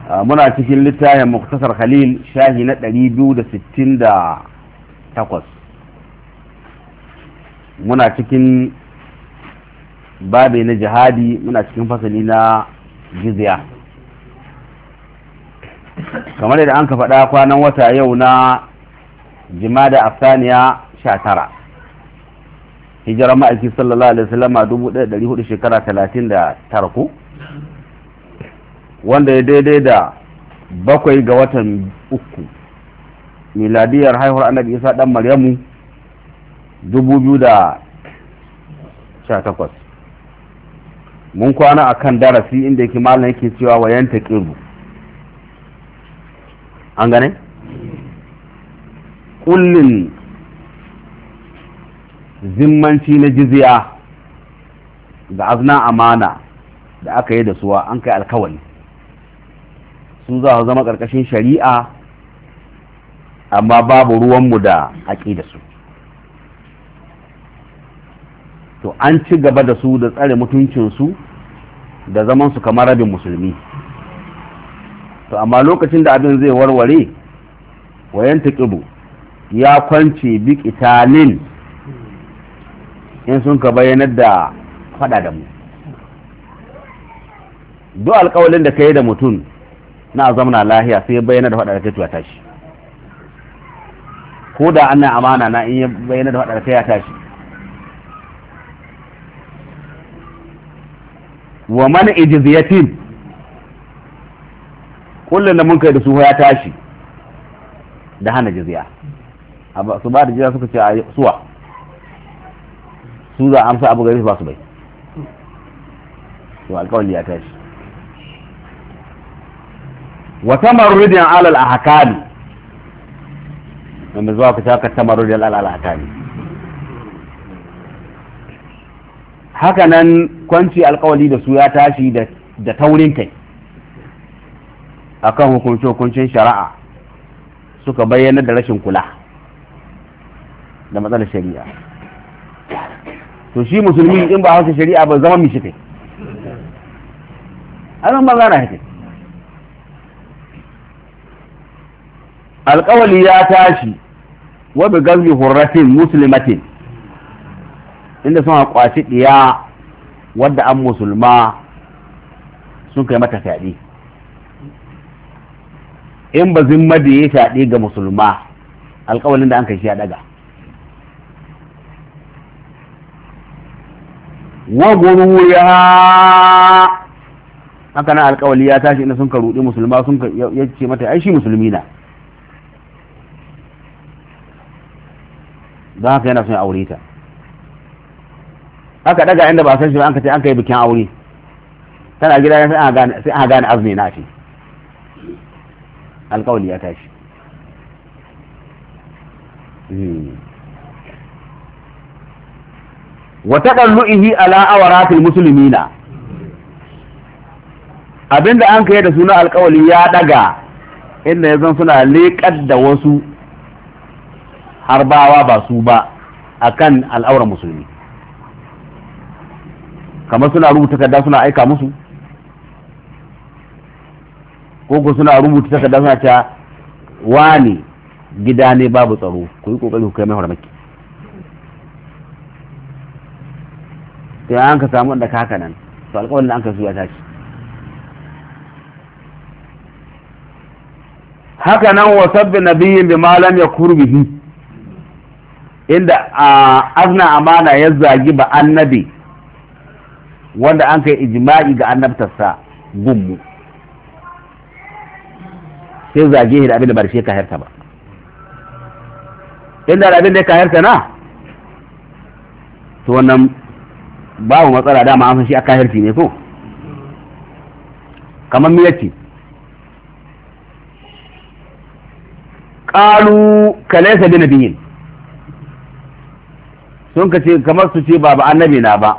muna cikin littafin muktasar khalil shahi na 268 muna cikin babe na jihadi, muna cikin fasali na jizya. Kamar yadda an ka faɗa kwanan wata yau na jimada afsaniya 19 hijirar ma'aiki sallallahu alaihi wasallama 1400 shekara 39 ku, wanda ya daidai da 7 ga watan 3 miladiyar haihuwar annabi isa dan maryamu 2018. mun kwana akan darasi inda yake malam yake cewa wayan taqiru, an gane kullin zimmanci na jizya ga azna amana da aka yi da suwa an kai alkawali su za su zama ƙarƙashin shari'a, amma babu ruwanmu da haƙi da su. To an ci gaba da su da tsare mutuncinsu da zaman su kamar rabin musulmi. To amma lokacin da abin zai warware wayan taqibu ya kwance bi qitalin in sun ka bayyanar da fada da mu. Duk alƙawalin da kai da mutum na zamana lahiya sai bayyana da fada da kai ya tashi, ko da annan amana na in ya bayyana da fada da kai ya tashi. wa man ijziyatin kullun da mun kai da su ya tashi da hana jizya. Su ba da jizya suka ce a suwa su za a amsa abu gari ba su bai, to alƙawari ya tashi. wa tamarrudin alal ahkami, wanda zuwa ka taka tamarrudin alal ahkami. haka nan kwanci alƙawari da su ya tashi da taurin kai akan hukuncin shari'a, suka bayyana da rashin kula da matsalar shari'a. to shi musulmi in ba hausa shari'a ba zama mishi kai azan ba zana haka. alƙawali ya tashi wa bi gazbi hurratin muslimatin, inda suna kwaci ɗiya wadda an musulma sun kai mata fyaɗe. in ba zimma da ya fyaɗe ga musulma alƙawalin da an kai shi ya ɗaga. wa guru ya haka nan alƙawali ya tashi inda sun ka ruɗi musulma sun ka ya ce mata ai shi musulmi na, don haka yana son aure ta. haka daga inda ba san shi ba an ka ce an kai bikin aure tana gida sai aka gane azumi na shi, alƙawali ya tashi. wa taqalluhi ala awratil muslimina, abinda an kai da suna alƙawali ya daga inda yanzu suna leƙar da wasu harbawa ba su ba akan al'auran musulmi, kamar suna rubuta takarda suna aika musu, ko suna rubuta takarda suna cewa wani gida ne babu tsaro ku yi kokari ku kai mai farmaki. sai an ka samu da haka nan to alƙawarin da an ka su ya tashi. haka nan wa sabbi nabiyyin bi ma lam yakur bihi, inda azna amana ya zagi ba annabi wanda an kai ijma'i ga annabtarsa gummu, sai zage shi da abin da ba shi ka harta ba. inda da abin da ka harta na to wannan babu matsala, dama an san shi a kahirci ne ko kamar miyarci. ƙalu kalaisa bi nabiyin, sun ka ce kamar su ce ba annabi na ba,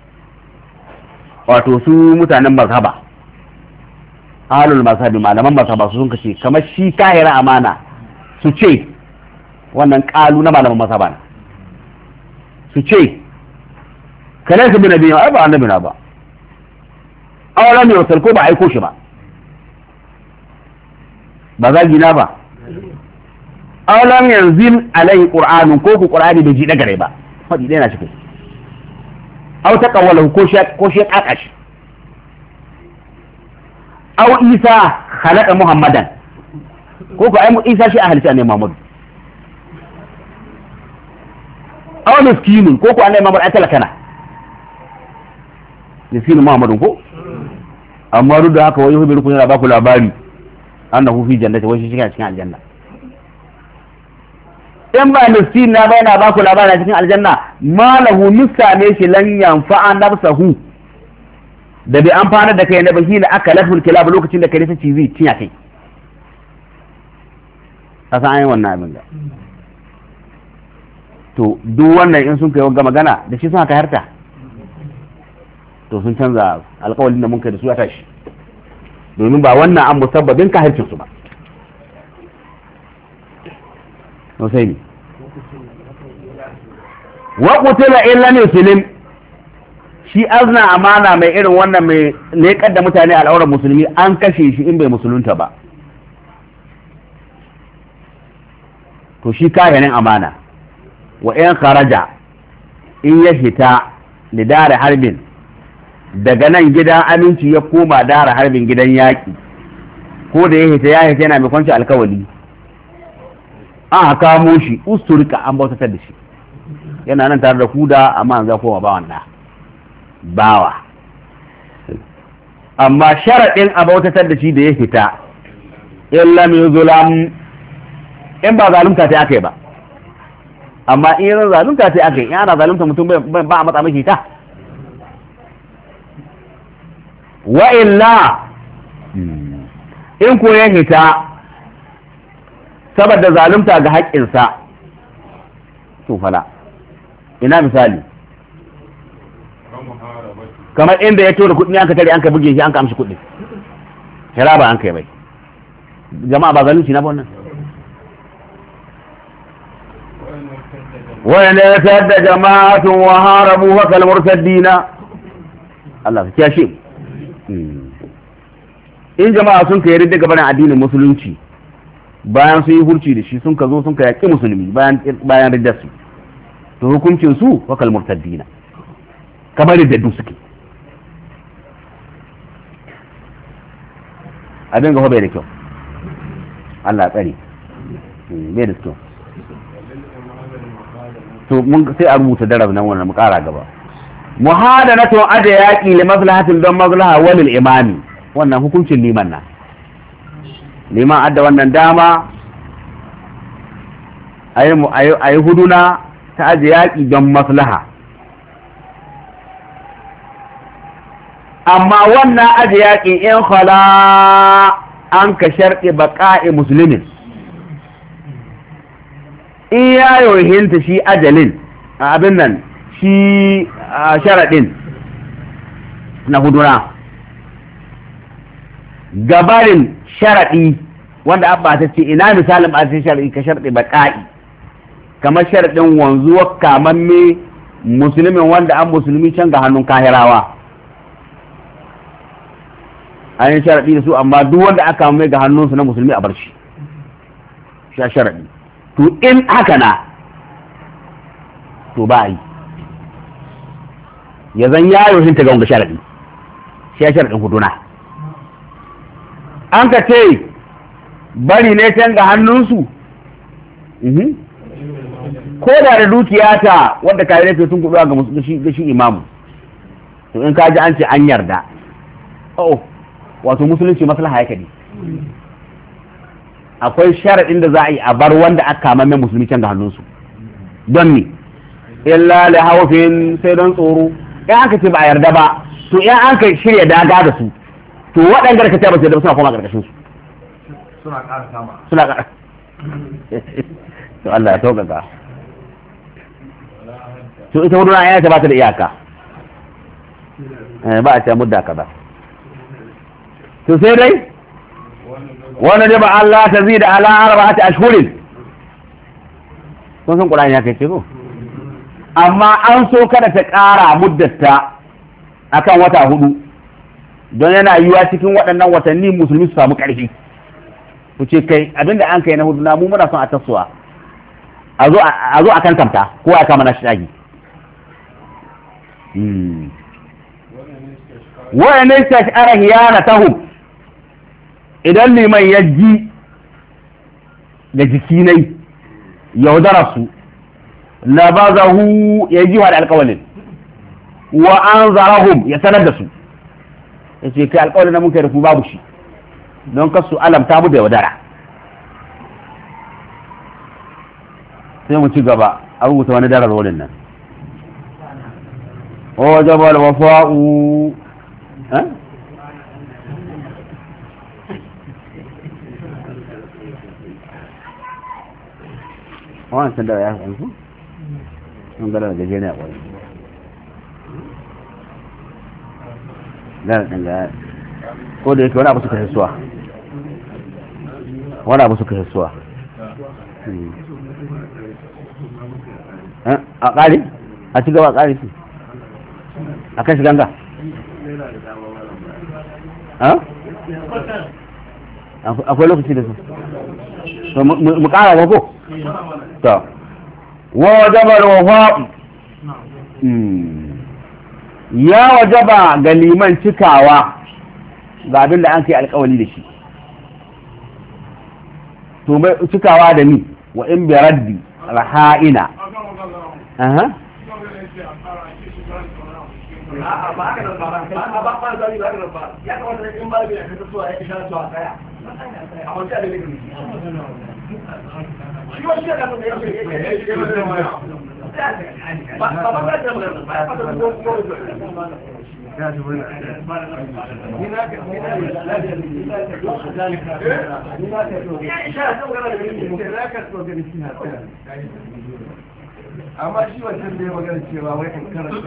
wato su mutanen mazhaba alul mazhabi malaman mazhaba su sun ka ce kamar shi kahira amana su ce wannan ƙalu na malaman mazhaba ne, su ce kalaisa bi nabiyin ai ba annabi na ba, awalan ne wasal ko ba aiko shi ba. ba zagi na ba alam yanzil alai qur'anun ko ku qur'ani bai ji daga rai ba fadi dai na cikin aw taqawwalahu ko shi kakashi aw isa khalaqa muhammadan ko ku ai isa shi a halitta ne muhammadu aw miskinun ko ku annabi muhammad ai talakana miskinun muhammadun ko amma duk da haka wai hubiru kun yana ba ku labari annahu fi jannati wai shi cikin aljanna in ba miskin na ba yana ba ku labari cikin aljanna malahu misame shi lan yanfa'a nafsahu da bai amfana da kai na bahi na aka laful kilab lokacin da kare ta cizi cinya kai kasan ayi wannan abin da to duk wannan in sun kai wanga magana da shi sun haka harta to sun canza alƙawalin da mun kai da su ya tashi domin ba wannan an musabbabin kahircin su ba to sai ni wa qutila illa muslim shi azna amana mai irin wannan mai leƙar da mutane al'aurar musulmi an kashe shi in bai musulunta ba to shi kayanin amana wa in kharaja in ya fita lidare harbin daga nan gidan aminci ya koma dara harbin gidan yaƙi ko da ya hita yana mai kwanci alkawali an kamo shi usturika an bautatar da shi yana nan tare da kuda amma an za koma bawan da bawa amma sharaɗin a bautatar da shi da ya fita in lam yuzlam in ba zalunta ta aka yi ba amma in yana zalunta ta aka yi in ana zalunta mutum ba a matsa mashi ta wa illa in ko ya hita saboda zalunta ga haƙƙinsa to fala ina misali kamar inda ya tura kuɗi an ka tare an ka buge shi an ka amshi kuɗi hiraba an kai bai jama'a ba zalunci na wannan wanda ya tadda jama'atun wa harabu wa kal murtaddina Allah ya kiyashe in jama'a sun kai ridda gaban addinin musulunci bayan sun yi hurci da shi sun ka zo sun ka yaƙi musulmi bayan riddar su to hukuncin su wa kal murtaddina kamar riddaddu suke abin ga bai da kyau Allah tsare bai da kyau to mun sai a rubuta darab nan wannan mu kara gaba muhadanatu ada yaqi li maslahatin don maslaha walil imami wannan hukuncin liman na liman adda wannan dama ayi huduna ta aje yaqi don maslaha amma wannan aje yaqi in khala an ka sharqi baqa'i muslimin in ya yohinta shi ajalin abin nan shi sharaɗin na huduna gabarin sharaɗi wanda abba ta ce ina misalin ba ta sharaɗi ka sharaɗi baƙa'i kamar sharaɗin wanzuwar kamamme musulmin wanda an musulmi can ga hannun kahirawa an yi sharaɗi da su amma duk wanda aka mai ga hannunsu na musulmi a bar shi shi sharaɗi to in haka na to ba yi ya zan yayo hinta ga wanga sharaɗi shi ya sharaɗin huduna an ka ce bari ne can ga hannunsu ko da dukiya ta wadda kare ne sun kudu ga shi imamu to in ka ji an ce an yarda oh wato musulunci maslaha yake ne akwai sharaɗin da za a yi a bar wanda aka kama mai musulmi can ga hannunsu don ni illa li haufin sai don tsoro in aka ce ba a yarda ba to in an ka shirya daga da su to waɗanda ka ce ba su yarda suna koma ƙarƙashin su suna ƙara kama suna ƙara to Allah ya sauƙaƙa to ita huduna ya ta ba ta da iyaka ba a ce mudda kaza to sai dai wani da ba Allah ta zai da ala arba'ati ashhurin kun san Qur'ani ya kai ce ko amma an so kada ta ƙara muddata akan wata hudu don yana yiwa cikin waɗannan watanni musulmi su samu ƙarfi ku ce kai abinda an kai na hudu na mu muna son a tasowa a zo a kan tamta ko a kama na shagi wa'annan shashara hiyana tahu idan liman ya ji da jikinai yaudara su na ba zahu ya ji wa da alkawalin wa an zarahum ya sanar da su ya ce kai alkawalin na muka da ku babu shi don kasu alamta mu da yaudara sai mu ci gaba a rubuta wani darar wurin nan o jabal wafa'u wancan da ya yanzu sun gara da gajere a wani gara ɗin gaya ko da yake wani abu suka hisuwa wani abu suka hisuwa a ƙari a ci gaba a ƙari su a kan shiganga akwai lokaci da su mu ƙara ba ko ta wajabar wafa'u ya wajaba ga liman cikawa ga abin da an kai alkawali da shi to mai cikawa da ni wa in bi raddi raha'ina amma shi wancan da ya magana cewa wai in karanta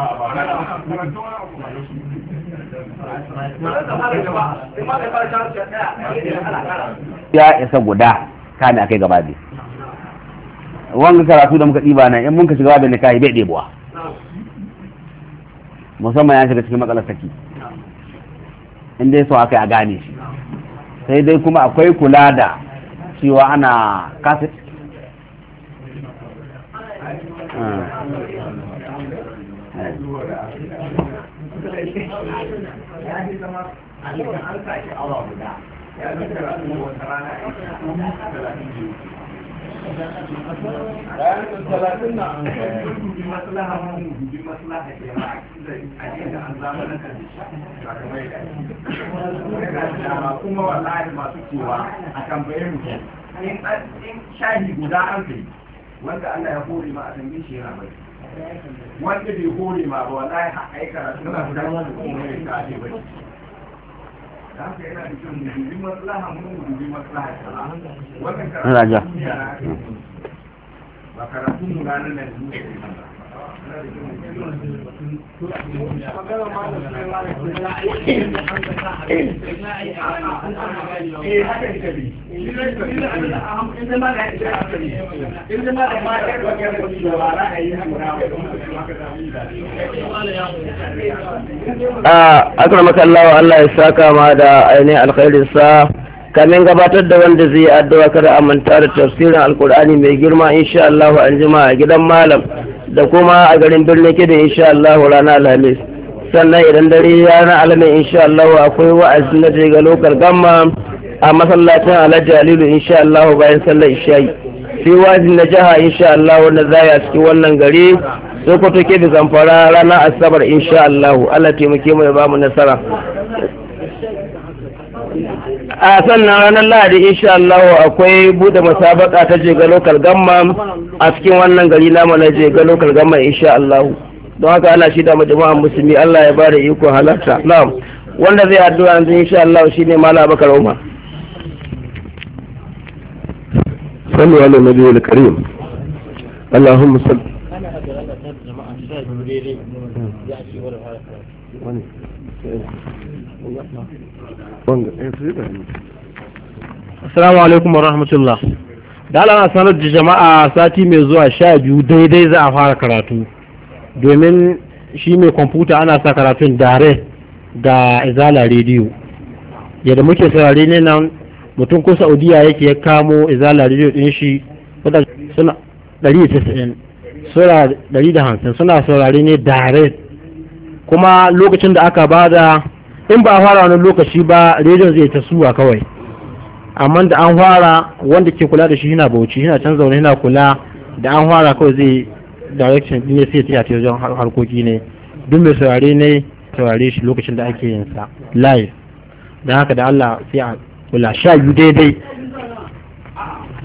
ya isa guda kana kai gaba biyu wanga karatu da muka ɗiba nan in mun ka shiga babin nikahi bai ɗebuwa musamman ya shiga cikin matsalar saki in dai so aka yi a gane shi sai dai kuma akwai kula da cewa ana kaset kuma wallahi masu cewa a tambaye mu in shahi guda an kai wanda Allah ya hore ma a tambaye shi yana bai wanda bai hore ma ba wallahi har ai karatu na guda da kuma ya ka ce bai haka yana da kyau mu dubi maslaha mu dubi maslaha wannan karatu ba karatu mu ranar da mu ke akramaka Allah ya saka ma da ainihin alkhairin sa kamin gabatar da wanda zai yi addu'a kada a manta da tafsirin alkur'ani mai girma insha Allah an jima a gidan malam da kuma a garin birnin Kebbi insha Allah ranar Alhamis sannan idan dare ranar Alhamis insha Allah akwai wa'azi na je ga lokal gamma a masallacin Alhaji Alilu insha Allah bayan sallar isha'i sai wa'azi na jiha insha Allah wanda za a cikin wannan gari Sokoto Kebbi Zamfara ranar Asabar insha Allah Allah taimake mu ya ba mu nasara a sannan ranar Lahadi insha Allah akwai bude musabaka ta je ga local gamma a cikin wannan gari namu na je ga local gamma insha Allah don haka ana shi da jama'an musulmi Allah ya bada iko halarta na'am wanda zai addu'a yanzu insha Allah shine Malam Abubakar Umar sallu ala nabiyil karim Allahumma salli Assalamu alaikum wa rahmatullah. Da Allah na sanar da jama'a sati mai zuwa 12 daidai za a fara karatu. Domin shi mai kwamfuta ana sa karatun dare ga Izala Radio. Yadda muke saurare ne nan mutum ko Saudiya yake ya kamo izala radio din shi suna 190 sura 150 suna saurare ne direct, kuma lokacin da aka bada in ba a fara wani lokaci ba rediyon zai ta suwa kawai, amma da an fara wanda ke kula da shi yana bauchi yana can zaune yana kula da an fara kawai zai direction din ne sai ta yi wajen harkoki ne, duk mai saurare ne saurare shi lokacin da ake yin sa live. Dan haka da Allah sai a kula 12 daidai